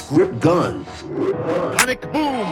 Grip gun. Panic boom.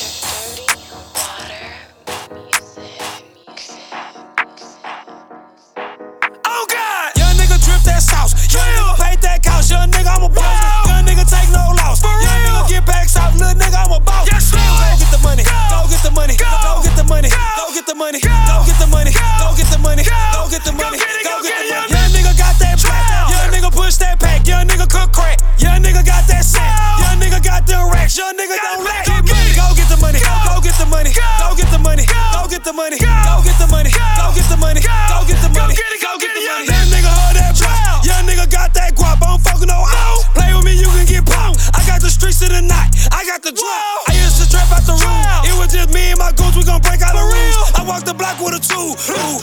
Oh God! Young nigga drip that sauce. Young nigga paint that couch. Young nigga, I'm a boss. Young nigga take no loss. Young nigga get back south. Little nigga, I'm a boss. Go get the money. Go get the money. Go get the money. Go get the money. Go get the money. Go get the money. Go get the money. Go get the money. Young nigga got that black. Young nigga push that pack. Young nigga cook crack. Young nigga got that set. Young nigga got the racks. Young nigga don't lack. Get money. Go get the money. Go get the money. Go get the money. Go get the money. Go get the money. Go get the money. Go get the money. Go get the money. That nigga hold that block. Young nigga got that guap. I don't fucking no out. Play with me, you can get popped. I got the streets of the night. I got the drop. I used to trap out the room. It was just me and my goons. We gon' break out the rules. I walk the block with a two.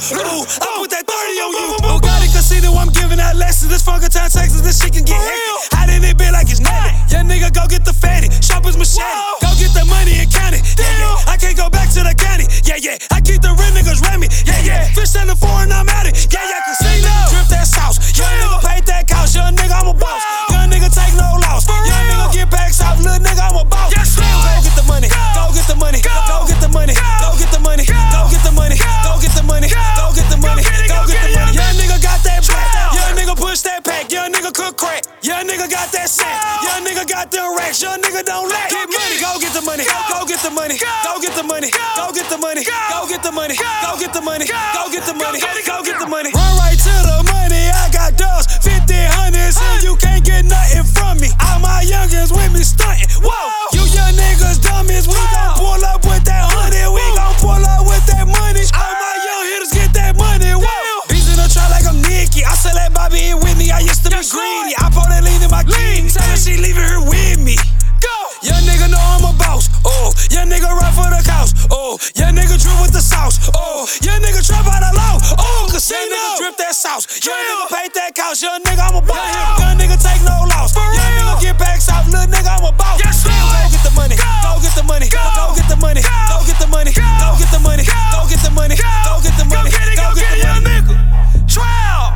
I put that 30 on you. Bugatti Casino, I'm giving out lessons. This Funky Town, Texas, this shit can get hectic. How did it be like it's nothing? Young nigga, go get the fatty. Shoppers machete. Go get the money and count it. Yeah. I can't go back to the county. Yeah. I keep the real niggas Remy. Yeah. Fish selling foreign, I'm at it. Yeah. Casino. Drip that sauce. Young nigga paint that couch. Young nigga, I'm a boss. Young nigga take no loss. Young nigga get back south. Little nigga, I'm a boss. Go get the money. Go get the money. Go get the money. Go get the money. Go get the money. Go get the money. Go get the money. Go get the money. Young nigga got that black. Young nigga push that pack. Young nigga cook crack. Young nigga got that set. Young nigga got the racks. Young nigga don't lack. Get money. Go get the money. Go get the money. Go get the money. Go get the money. Go get the money. Go get the money. Go get the money. Go get the money. Run right to the money. I got dogs, 50 hundreds, and you can't get nothing from me. All my youngins with me stunting. Whoa, you young niggas dummies. We gon' pull up with that honey. We gon' pull up with that money. All my young hitters get that money. Whoa, beats in the trap like I'm Nicky. I sell that Bobby and Whitney. I used to be greedy. I pour that lean in my king. Tell her she leaving her with me. Go, young nigga know I'm a boss. Oh, young nigga run for the couch. Oh, young nigga drip with the sauce. Oh, young nigga trap out of low. Oh, casino. Young nigga drip that sauce. Young nigga paint that couch. Young nigga, I'm a boss. Young nigga take no loss. Young nigga get back south. Little nigga, I'm a boss. Go get the money. Go get the money. Go get the money. Go get the money. Go get the money. Go get the money. Go get the money. Go get the money. Nigga, trial.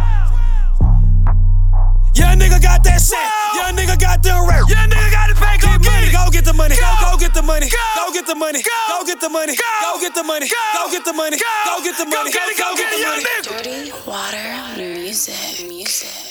Young nigga got that set. Young nigga got the rap. Young nigga got it back. Get money. Go get the money. Go get the money. Go get the money. Go get the money. Go get the money. Go get the money. Go get the money. Go get the money. Dirty Water Music.